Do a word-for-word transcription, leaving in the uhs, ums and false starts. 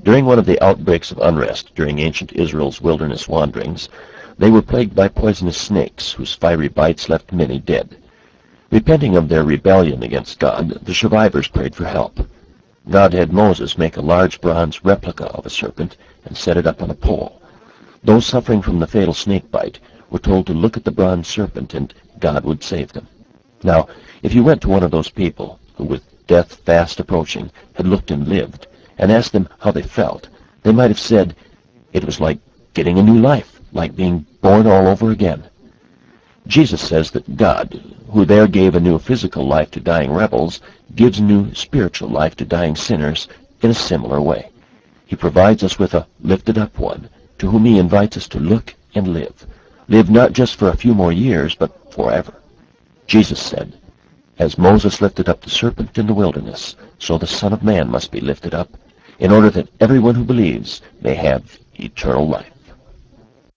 During one of the outbreaks of unrest during ancient Israel's wilderness wanderings, they were plagued by poisonous snakes, whose fiery bites left many dead. Repenting of their rebellion against God, the survivors prayed for help. God had Moses make a large bronze replica of a serpent and set it up on a pole. Those suffering from the fatal snake bite were told to look at the bronze serpent and God would save them. Now, if you went to one of those people who, with death fast approaching, had looked and lived, and asked them how they felt, they might have said it was like getting a new life, like being born all over again. Jesus says that God, who there gave a new physical life to dying rebels, gives new spiritual life to dying sinners in a similar way. He provides us with a lifted-up one, to whom he invites us to look and live. Live not just for a few more years, but forever. Jesus said, "As Moses lifted up the serpent in the wilderness, so the Son of Man must be lifted up, in order that everyone who believes may have eternal life."